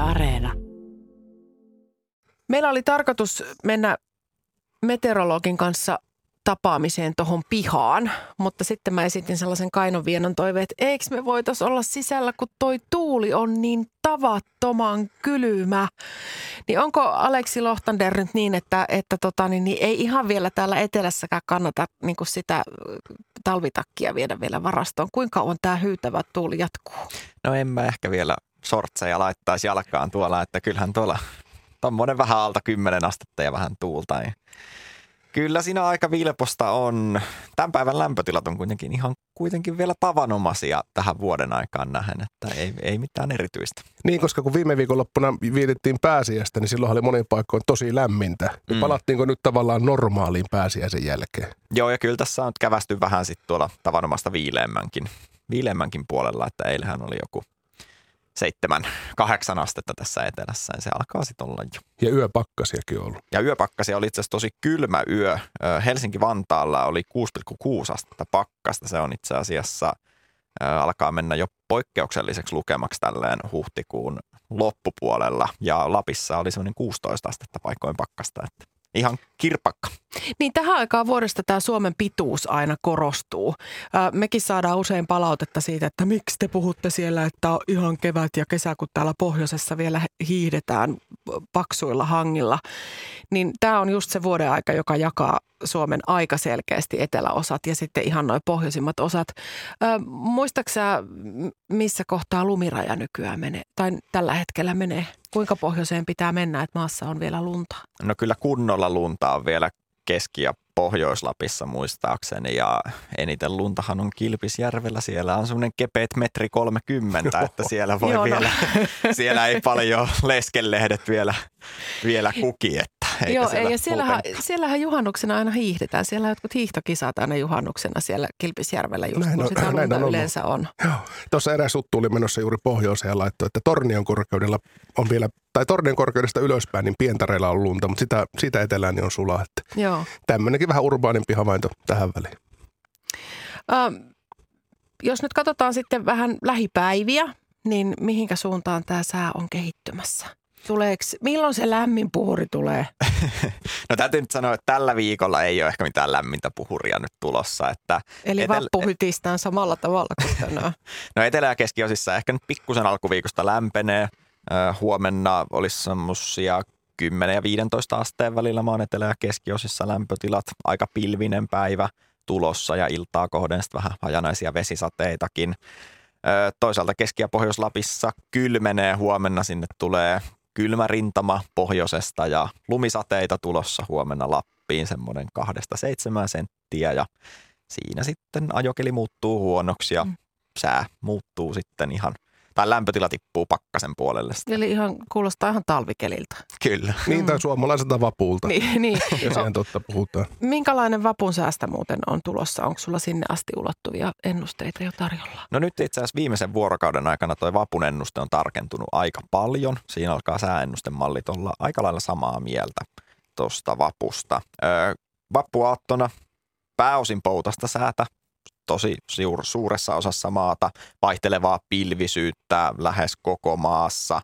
Areena. Meillä oli tarkoitus mennä meteorologin kanssa tapaamiseen tuohon pihaan, mutta sitten mä esitin sellaisen kainovienon toiveen, että eikö me voitaisiin olla sisällä, kun toi tuuli on niin tavattoman kylmä. Niin onko Aleksi Lohtander nyt niin, että niin ei ihan vielä täällä etelässäkään kannata niin kuin sitä talvitakkia viedä vielä varastoon? Kuinka on tämä hyytävä tuuli jatkuu? No en mä ehkä vielä sortseja laittaisi jalkaan tuolla, että kyllähän tuolla tommoinen vähän alta 10 astetta ja vähän tuulta. Niin kyllä siinä aika vilposta on. Tämän päivän lämpötilat on kuitenkin vielä tavanomaisia tähän vuoden aikaan nähen, että ei mitään erityistä. Niin, koska kun viime viikonloppuna vietettiin pääsiäistä, niin silloin oli monin paikoin tosi lämmintä. Palattiinko nyt tavallaan normaaliin pääsiäisen jälkeen? Joo, ja kyllä tässä on kävästy vähän sitten tuolla tavanomasta viileämmänkin puolella, että eilähän oli joku 7-8 astetta tässä etelässä, ja se alkaa sitten olla jo. Ja yöpakkasiakin on ollut. Ja yöpakkasia oli itse asiassa tosi kylmä yö. Helsinki-Vantaalla oli 6,6 astetta pakkasta. Se on itse asiassa, alkaa mennä jo poikkeukselliseksi lukemaksi tälleen huhtikuun loppupuolella. Ja Lapissa oli semmoinen 16 astetta paikoin pakkasta, että ihan kirpakka. Niin tähän aikaan vuodesta tämä Suomen pituus aina korostuu. Mekin saadaan usein palautetta siitä, että miksi te puhutte siellä, että on ihan kevät ja kesä, kun täällä pohjoisessa vielä hiihdetään paksuilla hangilla. Niin tämä on just se vuoden aika, joka jakaa Suomen aika selkeästi eteläosat ja sitten ihan noin pohjoisimmat osat. Muistaaksä, missä kohtaa lumiraja nykyään menee, tai tällä hetkellä menee? Kuinka pohjoiseen pitää mennä, että maassa on vielä lunta? No kyllä kunnolla lunta on vielä Keski- ja Pohjois-Lapissa muistaakseni, ja eniten luntahan on Kilpisjärvellä. Siellä on semmoinen kepeät 1,30 metriä, että siellä voi vielä, siellä ei paljon leskelehdet vielä kuki, että joo, ja siellähän juhannuksena aina hiihdetään. Siellä on jotkut hiihtokisat aina juhannuksena siellä Kilpisjärvellä, just kun sitä lunta yleensä on. Joo. Tuossa eräs suttu oli menossa juuri pohjoiseen ja laittoi, että Tornion korkeudella on vielä, tai Tornion korkeudesta ylöspäin, niin Pientareella on lunta, mutta siitä etelään niin on sulaa. Että joo. Tämmöinenkin vähän urbaanimpi havainto tähän väliin. Jos nyt katsotaan sitten vähän lähipäiviä, niin mihinkä suuntaan tämä sää on kehittymässä? Milloin se lämmin puhuri tulee? No täytyy nyt sanoa, että tällä viikolla ei ole ehkä mitään lämmintä puhuria nyt tulossa. Eli vappu hytistään samalla tavalla kuin tänään. No etelä- ja keskiosissa ehkä nyt pikkusen alkuviikosta lämpenee. Huomenna olisi semmoisia 10 ja 15 asteen välillä maan etelä- ja keskiosissa lämpötilat. Aika pilvinen päivä tulossa ja iltaa kohden sitten vähän hajanaisia vesisateitakin. Toisaalta Keski- ja Pohjois-Lapissa kylmenee huomenna, sinne tulee kylmä rintama pohjoisesta ja lumisateita tulossa huomenna Lappiin semmoinen 2-7 senttiä ja siinä sitten ajokeli muuttuu huonoksi ja sää muuttuu sitten tai lämpötila tippuu pakkasen puolelle. Eli kuulostaa ihan talvikeliltä. Kyllä. Niin, tai suomalaiselta vapulta, niin. jos ihan totta puhutaan. Minkälainen vapun säästä muuten on tulossa? Onko sulla sinne asti ulottuvia ennusteita jo tarjolla? No nyt itse asiassa viimeisen vuorokauden aikana toi vapun ennuste on tarkentunut aika paljon. Siinä alkaa sääennustemallit olla aika lailla samaa mieltä tuosta vapusta. Vappuaattona pääosin poutasta säätä. Tosi suuressa osassa maata, vaihtelevaa pilvisyyttä lähes koko maassa.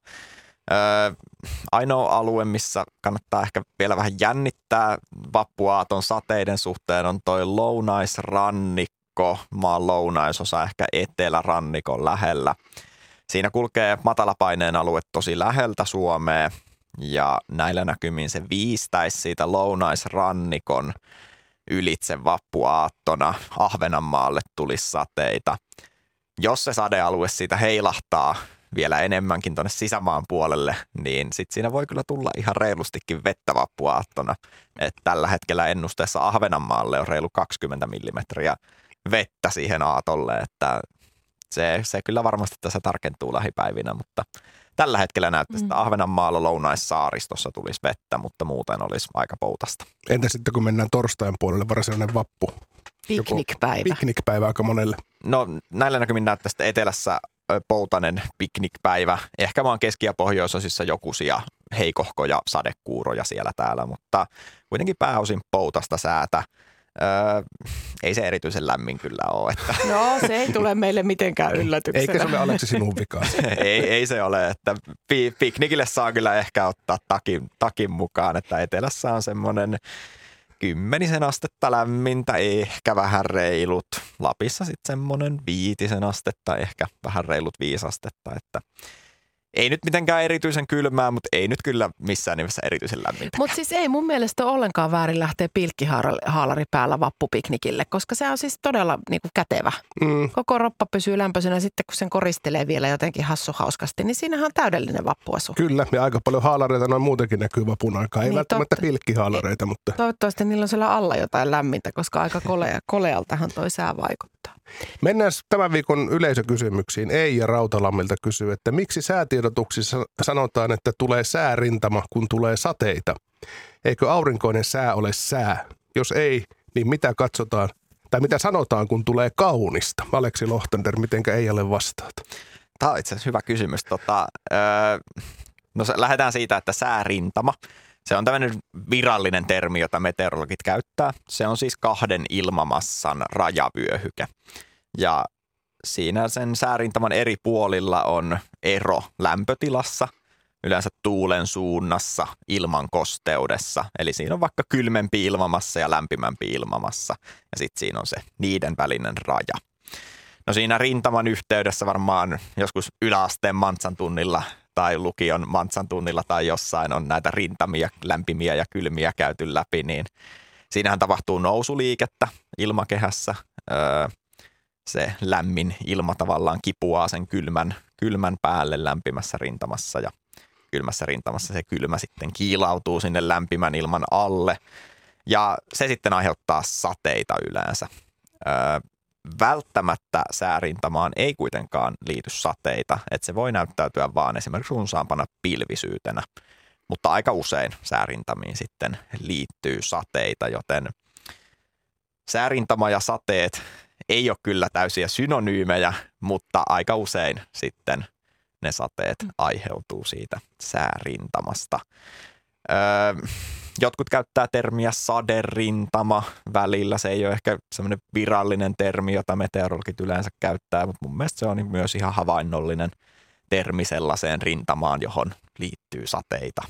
Ainoa alue, missä kannattaa ehkä vielä vähän jännittää vappuaaton sateiden suhteen on toi lounaisrannikko, maan lounaisosa ehkä etelärannikon lähellä. Siinä kulkee matalapaineen alue tosi läheltä Suomea ja näillä näkymin se viistäisi siitä lounaisrannikon ylitse vappuaattona Ahvenanmaalle tulisi sateita. Jos se sadealue siitä heilahtaa vielä enemmänkin tuonne sisämaan puolelle, niin sitten siinä voi kyllä tulla ihan reilustikin vettä vappuaattona. Et tällä hetkellä ennusteessa Ahvenanmaalle on reilu 20 millimetriä vettä siihen aatolle, että se kyllä varmasti tässä tarkentuu lähipäivinä, mutta tällä hetkellä näyttäisi, että Ahvenanmaalla Lounaissaaristossa tulisi vettä, mutta muuten olisi aika poutasta. Entä sitten, kun mennään torstain puolelle, varsinainen vappu? Piknikpäivä. Piknikpäivä aika monelle. No näillä näkymin näyttäisi, että etelässä poutainen piknikpäivä. Ehkä vaan keski- ja pohjoisosissa jokuisia heikohkoja sadekuuroja siellä täällä, mutta kuitenkin pääosin poutasta säätä. Ei se erityisen lämmin kyllä ole. Että. No se ei tule meille mitenkään yllätyksenä. Eikä se ole Aleksi sinun vikaan. ei se ole, että piknikille saa kyllä ehkä ottaa takin mukaan, että etelässä on semmoinen 10 astetta lämmintä, ehkä vähän reilut. Lapissa sitten semmoinen 5 astetta, ehkä vähän reilut 5 astetta, että ei nyt mitenkään erityisen kylmää, mutta ei nyt kyllä missään nimessä erityisen lämmintä. Mutta siis ei mun mielestä ole ollenkaan väärin lähteä pilkkihaalari päällä vappupiknikille, koska se on siis todella niinku kätevä. Koko roppa pysyy lämpöisenä sitten, kun sen koristelee vielä jotenkin hassuhauskasti, niin siinähän on täydellinen vappuasu. Kyllä, ja aika paljon haalareita noin muutenkin näkyy vapun aikaa. Ei niin, välttämättä pilkkihaalareita, mutta... Toivottavasti niillä on siellä alla jotain lämmintä, koska aika kolealtahan toi sää vaikuttaa. Mennään tämän viikon yleisökysymyksiin. Eija Rautalammilta kysyy, että miksi säätiedotuksissa sanotaan, että tulee säärintama, kun tulee sateita? Eikö aurinkoinen sää ole sää? Jos ei, niin mitä katsotaan, tai mitä sanotaan, kun tulee kaunista? Aleksi Lohtander, mitenkä Eijalle vastaat? Tämä on itse asiassa hyvä kysymys. Lähdetään siitä, että säärintama, se on tämmöinen virallinen termi, jota meteorologit käyttää. Se on siis 2 ilmamassan rajavyöhyke. Ja siinä sen säärintaman eri puolilla on ero lämpötilassa, yleensä tuulen suunnassa, ilman kosteudessa. Eli siinä on vaikka kylmempi ilmamassa ja lämpimämpi ilmamassa. Ja sitten siinä on se niiden välinen raja. No siinä rintaman yhteydessä varmaan joskus yläasteen Mantsan tunnilla tai lukion Mantsan tunnilla tai jossain on näitä rintamia, lämpimiä ja kylmiä käyty läpi, niin siinähän tapahtuu nousuliikettä ilmakehässä. Se lämmin ilma tavallaan kipuaa sen kylmän päälle lämpimässä rintamassa ja kylmässä rintamassa se kylmä sitten kiilautuu sinne lämpimän ilman alle ja se sitten aiheuttaa sateita yleensä. Välttämättä säärintamaan ei kuitenkaan liity sateita, että se voi näyttäytyä vaan esimerkiksi runsaampana pilvisyytenä, mutta aika usein säärintamiin sitten liittyy sateita, joten säärintama ja sateet ei ole kyllä täysiä synonyymejä, mutta aika usein sitten ne sateet aiheutuu siitä säärintamasta. Jotkut käyttää termiä saderintama välillä. Se ei ole ehkä semmoinen virallinen termi, jota meteorologit yleensä käyttää, mutta mun mielestä se on myös ihan havainnollinen termi sellaiseen rintamaan, johon liittyy sateita.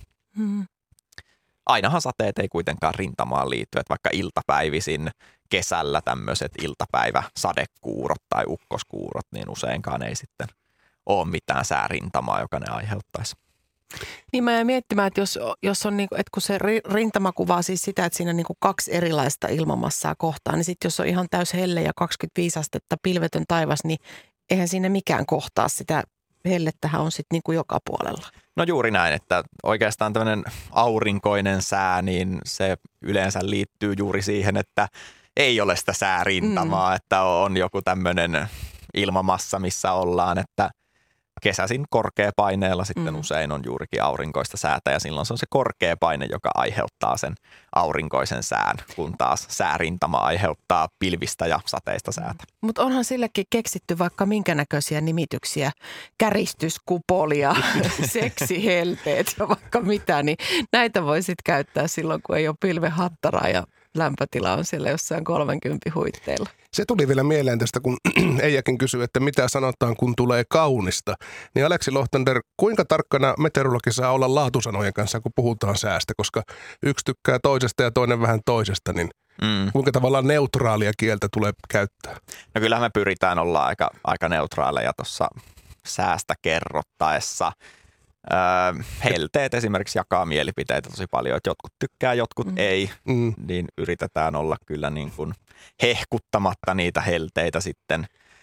Ainahan sateet ei kuitenkaan rintamaan liity, että vaikka iltapäivisin kesällä tämmöiset iltapäiväsadekuurot tai ukkoskuurot, niin useinkaan ei sitten ole mitään säärintamaa, joka ne aiheuttaisi. Niin mä jäin miettimään, että jos on niinku, että kun se rintama kuvaa siis sitä, että siinä niinku 2 erilaista ilmamassaa kohtaa, niin sitten jos on ihan täys helle ja 25 astetta pilvetön taivas, niin eihän siinä mikään kohtaa sitä hellettähän on sitten niinku joka puolella. No juuri näin, että oikeastaan tämmöinen aurinkoinen sää, niin se yleensä liittyy juuri siihen, että ei ole sitä säärintamaa, että on joku tämmöinen ilmamassa, missä ollaan, että kesäisin korkeapaineella sitten usein on juurikin aurinkoista säätä ja silloin se on se korkea paine, joka aiheuttaa sen aurinkoisen sään, kun taas säärintama aiheuttaa pilvistä ja sateista säätä. Mutta onhan sillekin keksitty vaikka minkä näköisiä nimityksiä, käristyskupolia, seksihelteet ja vaikka mitä, niin näitä voi sitten käyttää silloin, kun ei ole pilvehattaraa ja lämpötila on siellä jossain 30 huitteilla. Se tuli vielä mieleen tästä, kun Eijakin kysyi, että mitä sanotaan, kun tulee kaunista. Niin Aleksi Lohtander, kuinka tarkkana meteorologi saa olla laatusanojen kanssa, kun puhutaan säästä? Koska yksi tykkää toisesta ja toinen vähän toisesta, niin kuinka tavallaan neutraalia kieltä tulee käyttää? No kyllähän me pyritään olla aika neutraaleja tuossa säästä kerrottaessa. Helteet esimerkiksi jakaa mielipiteitä tosi paljon, että jotkut tykkää, jotkut ei, niin yritetään olla kyllä niin kuin hehkuttamatta niitä helteitä sitten.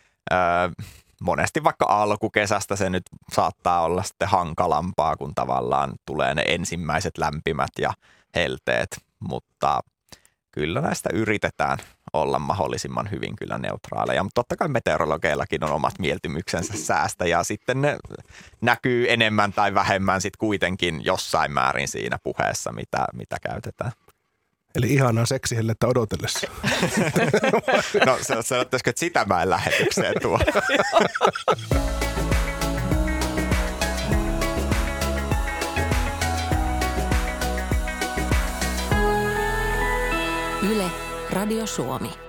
Monesti vaikka alkukesästä se nyt saattaa olla sitten hankalampaa, kun tavallaan tulee ne ensimmäiset lämpimät ja helteet, mutta kyllä näistä yritetään olla mahdollisimman hyvin kyllä neutraaleja, mutta totta kai meteorologeillakin on omat mieltymyksensä säästä ja sitten ne näkyy enemmän tai vähemmän sitten kuitenkin jossain määrin siinä puheessa, mitä käytetään. Eli ihanaa seksihellettä odotellessa. No sanottaisiko, että sitä mä en lähetykseen tuo. Yle, Radio Radio Suomi.